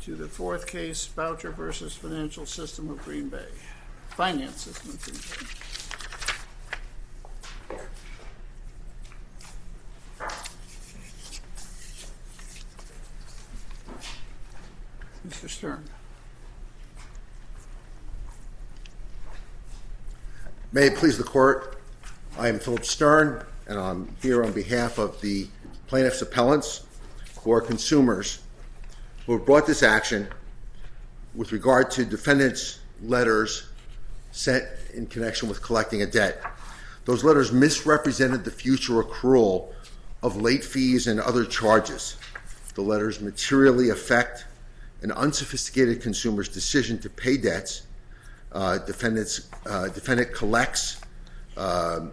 to the fourth case, Boucher versus Financial System of Green Bay. Finance System of Green Bay. Mr. Stern. May it please the court, I am Philip Stern, and I'm here on behalf of the plaintiffs' appellants who are consumers who have brought this action with regard to defendants' letters sent in connection with collecting a debt. Those letters misrepresented the future accrual of late fees and other charges. The letters materially affect an unsophisticated consumer's decision to pay debts. Defendant collects, to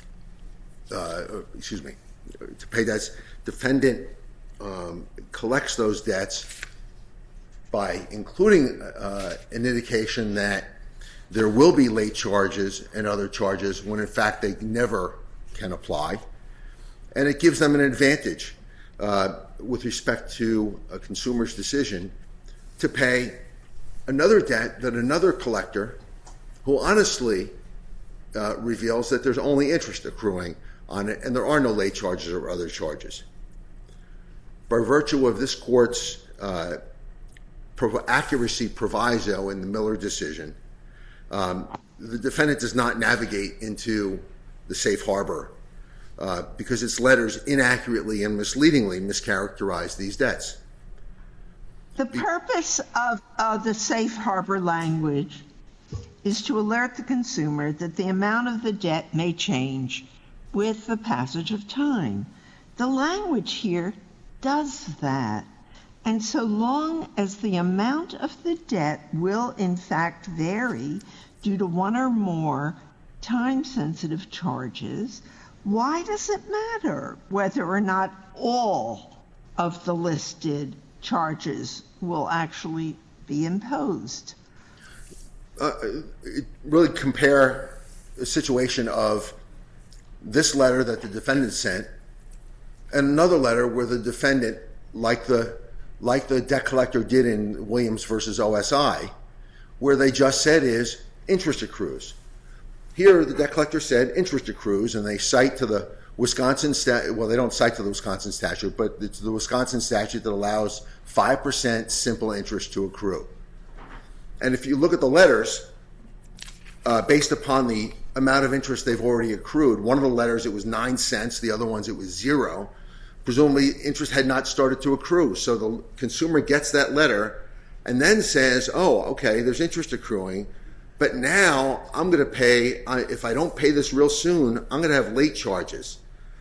pay debts. Defendant collects those debts by including an indication that there will be late charges and other charges when in fact they never can apply. And it gives them an advantage with respect to a consumer's decision to pay another debt that another collector who honestly reveals that there's only interest accruing on it and there are no late charges or other charges. By virtue of this court's accuracy proviso in the Miller decision, the defendant does not navigate into the safe harbor because its letters inaccurately and misleadingly mischaracterize these debts. The purpose of the safe harbor language is to alert the consumer that the amount of the debt may change with the passage of time. The language here does that. And so long as the amount of the debt will in fact vary due to one or more time-sensitive charges, why does it matter whether or not all of the listed charges will actually be imposed? Really compare a situation of this letter that the defendant sent and another letter where the defendant, like the debt collector did in Williams versus OSI, where they just said is interest accrues. Here, the debt collector said interest accrues, and they cite to the Wisconsin statute. Well, they don't cite to the Wisconsin statute, but it's the Wisconsin statute that allows 5% simple interest to accrue. And if you look at the letters, based upon the amount of interest they've already accrued, one of the letters it was 9 cents, the other ones it was 0. Presumably, interest had not started to accrue. So the consumer gets that letter and then says, oh, okay, there's interest accruing, but now I'm going to pay, if I don't pay this real soon, I'm going to have late charges.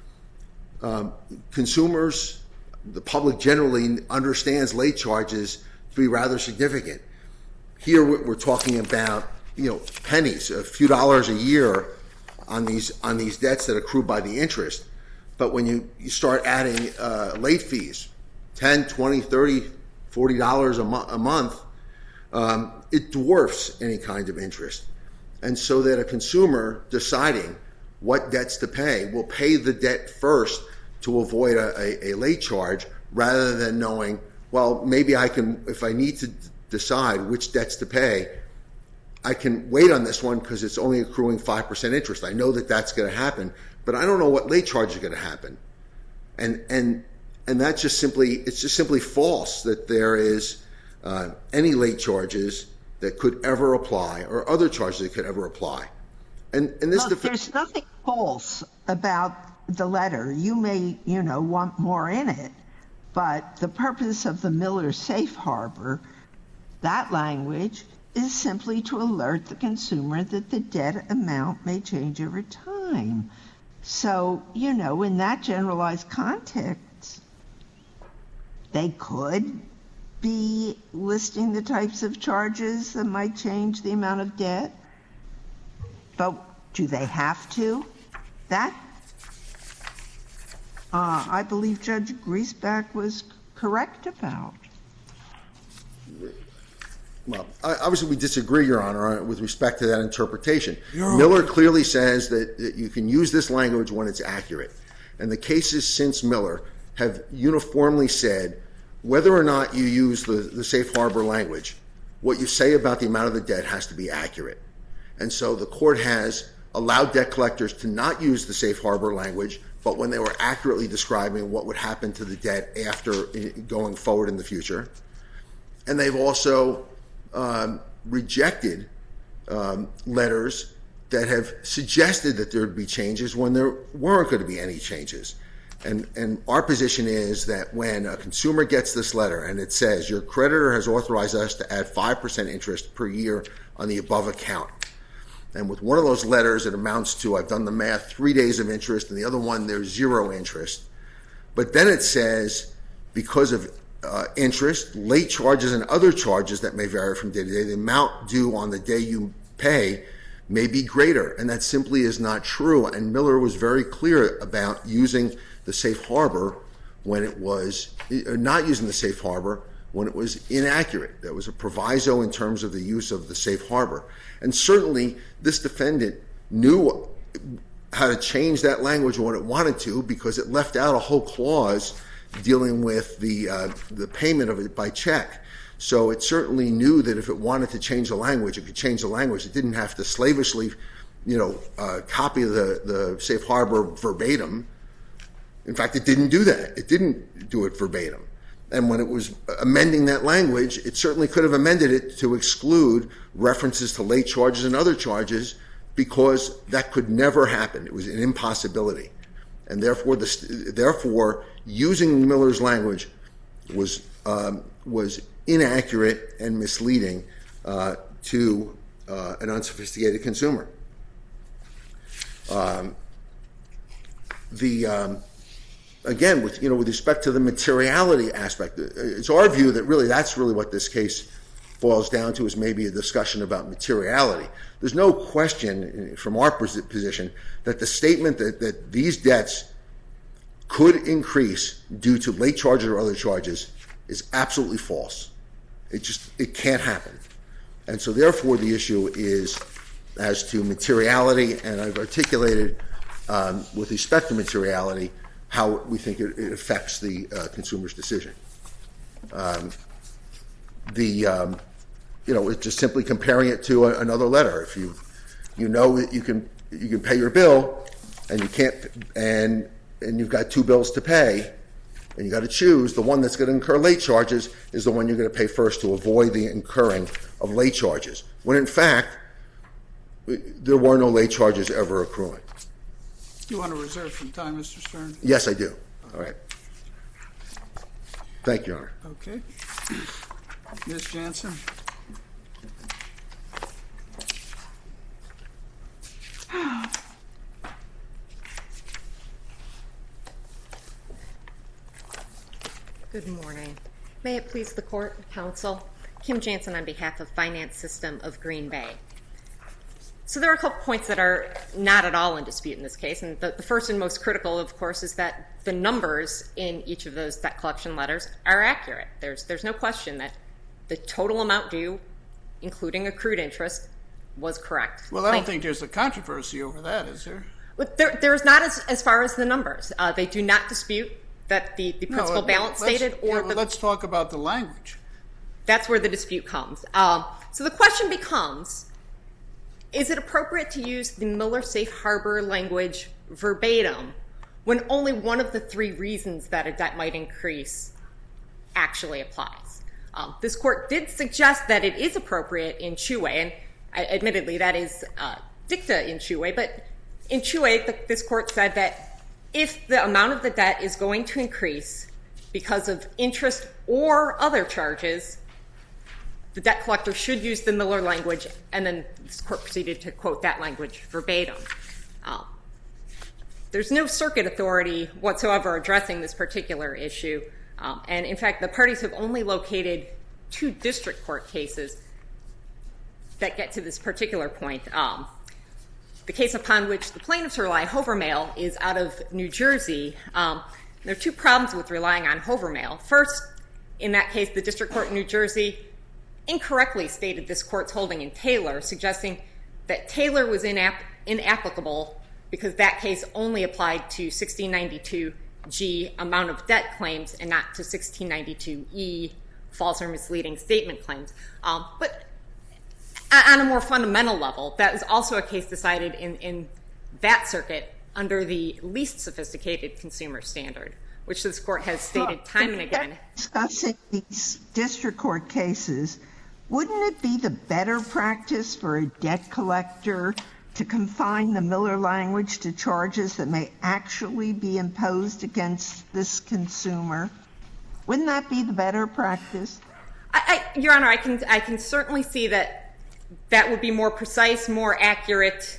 Consumers, the public generally understands late charges to be rather significant. Here we're talking about, pennies, a few dollars a year on these debts that accrue by the interest. But when you start adding late fees, $10, $20, $30, $40 a month, it dwarfs any kind of interest. And so that a consumer deciding what debts to pay will pay the debt first to avoid a late charge rather than knowing, well, maybe I can, if I need to decide which debts to pay, I can wait on this one because it's only accruing 5% interest. I know that that's going to happen, but I don't know what late charge is going to happen. And that's just simply false that there is any late charges that could ever apply or other charges that could ever apply. And this there's nothing false about the letter. You may, want more in it, but the purpose of the Miller Safe Harbor, that language, is simply to alert the consumer that the debt amount may change over time. So, in that generalized context, they could be listing the types of charges that might change the amount of debt. But do they have to? That, I believe Judge Griesbach was correct about. Well, obviously we disagree, Your Honor, with respect to that interpretation. Miller clearly says that you can use this language when it's accurate. And the cases since Miller have uniformly said whether or not you use the safe harbor language, what you say about the amount of the debt has to be accurate. And so the court has allowed debt collectors to not use the safe harbor language, but when they were accurately describing what would happen to the debt after going forward in the future. And they've also rejected letters that have suggested that there would be changes when there weren't going to be any changes. And our position is that when a consumer gets this letter and it says, your creditor has authorized us to add 5% interest per year on the above account. And with one of those letters, it amounts to, I've done the math, 3 days of interest, and the other one, there's 0 interest. But then it says, because of interest, late charges, and other charges that may vary from day to day, the amount due on the day you pay may be greater. And that simply is not true. And Miller was very clear about using the safe harbor when it was, or not using the safe harbor when it was inaccurate. There was a proviso in terms of the use of the safe harbor. And certainly this defendant knew how to change that language when it wanted to, because it left out a whole clause dealing with the payment of it by check. So it certainly knew that if it wanted to change the language, it could change the language. It didn't have to slavishly, copy the safe harbor verbatim. In fact, it didn't do that. It didn't do it verbatim. And when it was amending that language, it certainly could have amended it to exclude references to late charges and other charges, because that could never happen. It was an impossibility. And therefore, using Miller's language was inaccurate and misleading to an unsophisticated consumer. Again, with respect to the materiality aspect, it's our view that that's really what this case boils down to, is maybe a discussion about materiality. There's no question from our position that the statement that these debts could increase due to late charges or other charges is absolutely false. It can't happen. And so therefore the issue is as to materiality, and I've articulated with respect to materiality how we think it affects the consumer's decision. It's just simply comparing it to another letter. If you know that you can pay your bill, and you can't, and you've got 2 bills to pay, and you got to choose, the one that's going to incur late charges is the one you're going to pay first to avoid the incurring of late charges. When in fact, there were no late charges ever accruing. Do you want to reserve some time, Mr. Stern? Yes, I do. All right. Thank you, Your Honor. Okay. Ms. Jansen. Good morning. May it please the court, counsel. Kim Jansen on behalf of Finance System of Green Bay. So there are a couple points that are not at all in dispute in this case, and the first and most critical, of course, is that the numbers in each of those debt collection letters are accurate. There's no question that the total amount due, including accrued interest, was correct. Well, I don't think there's a controversy over that, is there? There's not as far as the numbers. They do not dispute that the principal balance stated, or let's talk about the language. That's where the dispute comes. So the question becomes, is it appropriate to use the Miller Safe Harbor language verbatim when only one of the 3 reasons that a debt might increase actually applies? This court did suggest that it is appropriate in Chue, and admittedly that is dicta in Chue, but in Chue this court said that if the amount of the debt is going to increase because of interest or other charges, the debt collector should use the Miller language, and then this court proceeded to quote that language verbatim. There's no circuit authority whatsoever addressing this particular issue, and in fact the parties have only located 2 district court cases that get to this particular point. The case upon which the plaintiffs rely, Hovermail, is out of New Jersey. There are 2 problems with relying on Hovermail. First, in that case, the district court in New Jersey incorrectly stated this court's holding in Taylor, suggesting that Taylor was inapplicable because that case only applied to 1692 G, amount of debt claims, and not to 1692E, false or misleading statement claims. But on a more fundamental level, that is also a case decided in that circuit under the least sophisticated consumer standard, which this court has stated time and again. Discussing these district court cases, wouldn't it be the better practice for a debt collector to confine the Miller language to charges that may actually be imposed against this consumer? Wouldn't that be the better practice? Your Honor, I can certainly see that would be more precise, more accurate,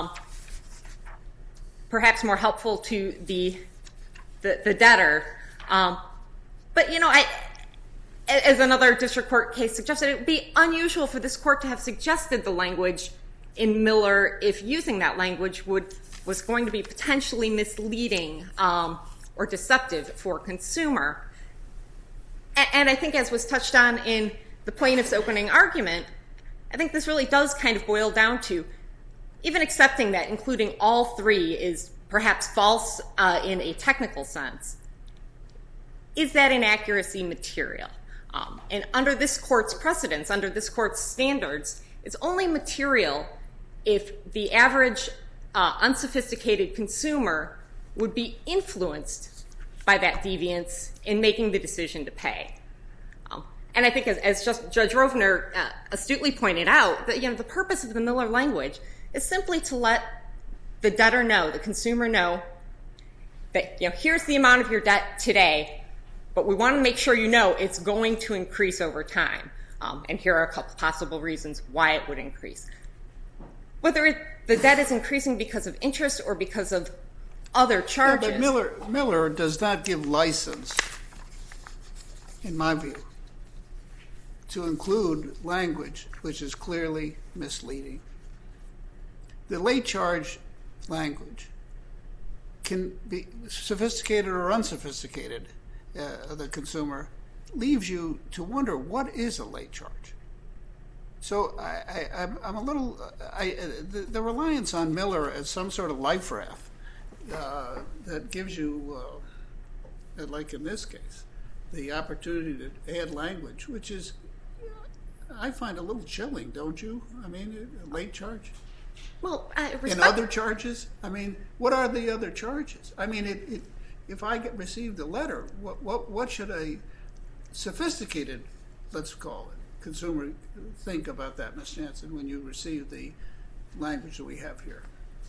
perhaps more helpful to the debtor. But, as another district court case suggested, it would be unusual for this court to have suggested the language in Miller if using that language was going to be potentially misleading or deceptive for a consumer. And I think, as was touched on in the plaintiff's opening argument, I think this really does kind of boil down to, even accepting that including all three is perhaps false in a technical sense, is that inaccuracy material? And under this court's precedents, under this court's standards, it's only material if the average unsophisticated consumer would be influenced by that deviance in making the decision to pay. And I think, as Judge Rovner astutely pointed out, that the purpose of the Miller language is simply to let the debtor know, the consumer know, that here's the amount of your debt today, but we want to make sure you know it's going to increase over time. And here are a couple possible reasons why it would increase. Whether the debt is increasing because of interest or because of other charges. Yeah, but Miller does not give license, in my view, to include language which is clearly misleading. The late charge language can be sophisticated or unsophisticated. The consumer leaves you to wonder, what is a late charge? So I'm a little the reliance on Miller as some sort of life raft that gives you, like in this case, the opportunity to add language, which is, I find a little chilling, don't you? I mean, a late charge. Well, and other charges. I mean, what are the other charges? I mean, if I received a letter, what should a sophisticated, let's call it, consumer think about that, Ms. Jansen, when you receive the language that we have here?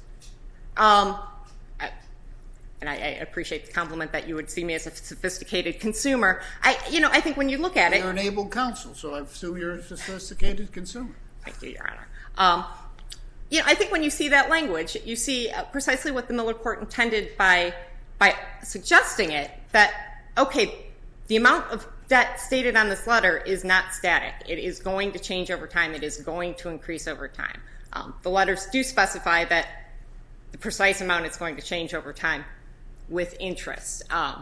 And I appreciate the compliment that you would see me as a sophisticated consumer. I think when you look at it, you're an able counsel, so I assume you're a sophisticated consumer. Thank you, Your Honor. I think when you see that language, you see precisely what the Miller Court intended by suggesting it, that, okay, the amount of debt stated on this letter is not static. It is going to change over time. It is going to increase over time. The letters do specify that the precise amount is going to change over time with interest. I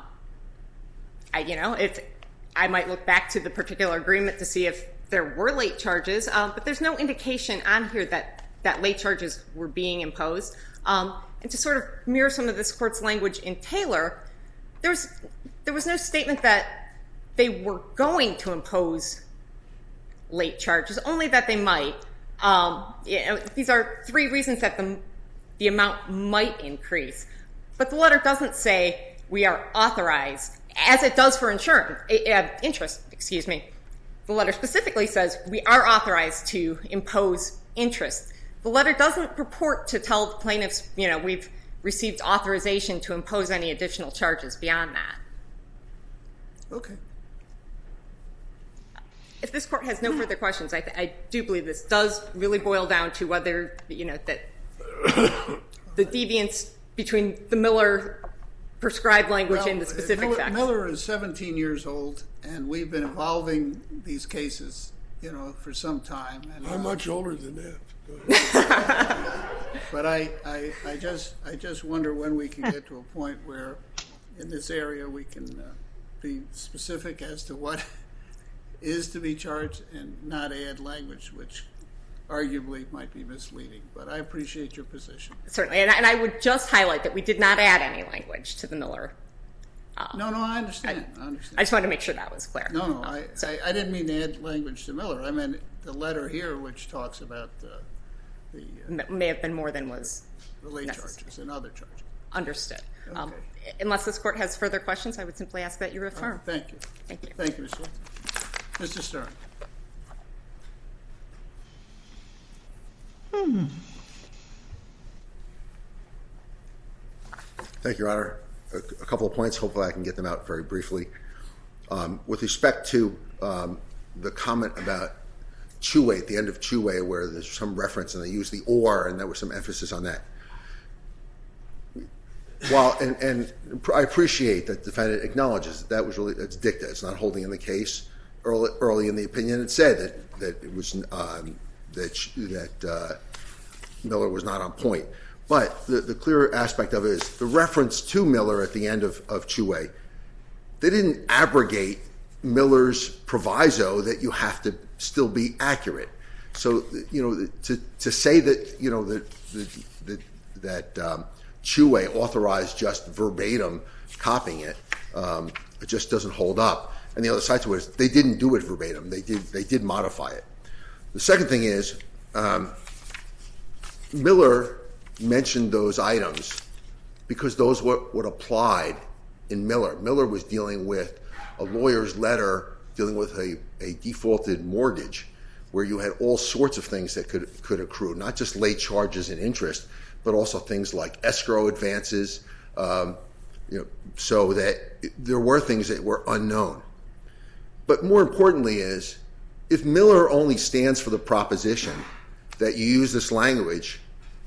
might look back to the particular agreement to see if there were late charges, but there's no indication on here that late charges were being imposed. And to sort of mirror some of this court's language in Taylor, there was no statement that they were going to impose late charges, only that they might. These are three reasons that the amount might increase. But the letter doesn't say we are authorized, as it does for interest. The letter specifically says we are authorized to impose interest. The letter doesn't purport to tell the plaintiffs, we've received authorization to impose any additional charges beyond that. Okay. If this court has no further questions, I do believe this does really boil down to whether, that the deviance between the Miller prescribed language and the specific facts. Miller is 17 years old, and we've been evolving these cases, for some time. And, I'm much older than that. But I just wonder when we can get to a point where, in this area, we can be specific as to what is to be charged and not add language which arguably might be misleading. But I appreciate your position. Certainly, and I would just highlight that we did not add any language to the Miller No, I understand. I just wanted to make sure that was clear. No, I didn't mean to add language to Miller. I meant the letter here, which talks about the May have been more than was late necessary. charges and other charges. Understood. Okay. Unless this court has further questions, I would simply ask that you affirm. Thank you. Thank you. Thank you, Mr. Lee. Mr. Stern. Thank you, Your Honor. A couple of points. Hopefully I can get them out very briefly. With respect to the comment about Chue, at the end of Chue, where there's some reference and they use the or, and there was some emphasis on that. While, and I appreciate that the defendant acknowledges that was really, it's dicta. It's not holding in the case. Early in the opinion, it said that it was that Miller was not on point. But the clear aspect of it is the reference to Miller at the end of Chue. They didn't abrogate Miller's proviso that you have to still be accurate. So to say that that Chue authorized just verbatim copying it, it just doesn't hold up. And the other side to it is they didn't do it verbatim. They did modify it. The second thing is Miller mentioned those items because those were what applied in Miller. Miller was dealing with a lawyer's letter dealing with a defaulted mortgage where you had all sorts of things that could accrue, not just late charges and interest, but also things like escrow advances, so that there were things that were unknown. But more importantly is, if Miller only stands for the proposition that you use this language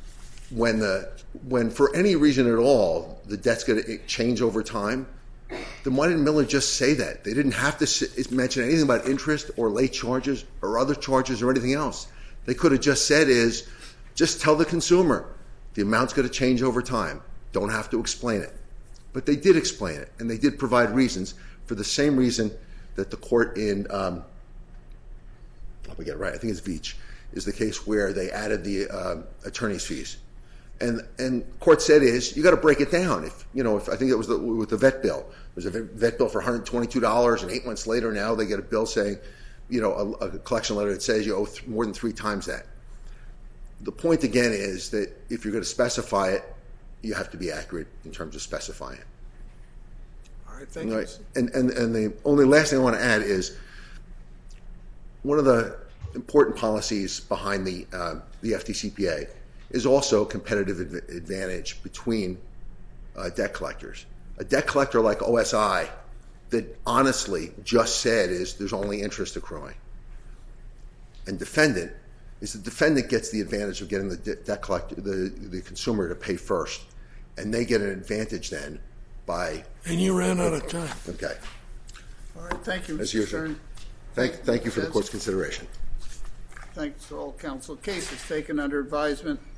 when for any reason at all the debt's going to change over time, then why didn't Miller just say that? They didn't have to mention anything about interest or late charges or other charges or anything else. They could have just said just tell the consumer the amount's going to change over time. Don't have to explain it. But they did explain it, and they did provide reasons for the same reason that the court in, I'll get it right, I think it's Veach, is the case where they added the attorney's fees. And court said you got to break it down. If I think it was with the vet bill. There's a vet bill for $122, and 8 months later now they get a bill saying, a collection letter that says you owe more than 3 times that. The point again is that if you're going to specify it, you have to be accurate in terms of specifying it. All right, thank you. And the only last thing I want to add is one of the important policies behind the FDCPA is also competitive advantage between debt collectors. A debt collector like OSI that honestly just said there's only interest accruing. And the defendant gets the advantage of getting the debt collector, the consumer to pay first, and they get an advantage then by. And you ran out of time. Okay. All right, thank you, As Mr. usual. Stern. Thank you for the court's consideration. Thanks to all counsel. Case is taken under advisement.